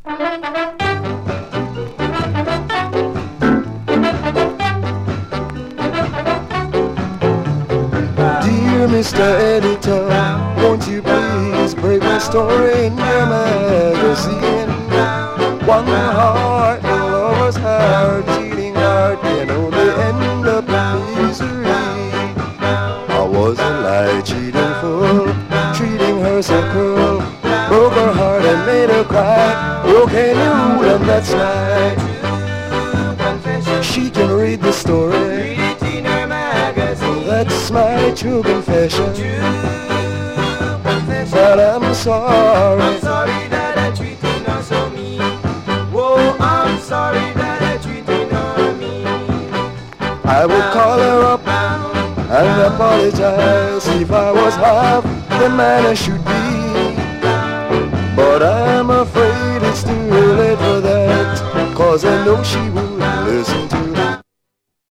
Dear Mr. Editor, won't you please break my story in your magazine? One heart, a lover's heart, cheating heart can only end up in misery. I was a lie, cheating fool, treating her so cruel, broke her heart and made her cry. Broken you, and that's right. She can read the story. That's my true confession. But I'm sorry. I'm sorry that I treated her so mean. Oh, I'm sorry that I treated her mean. I would call her up and apologize if I was half the man I should be. But I'm afraid it's too late for that, 'cause I know she would listen to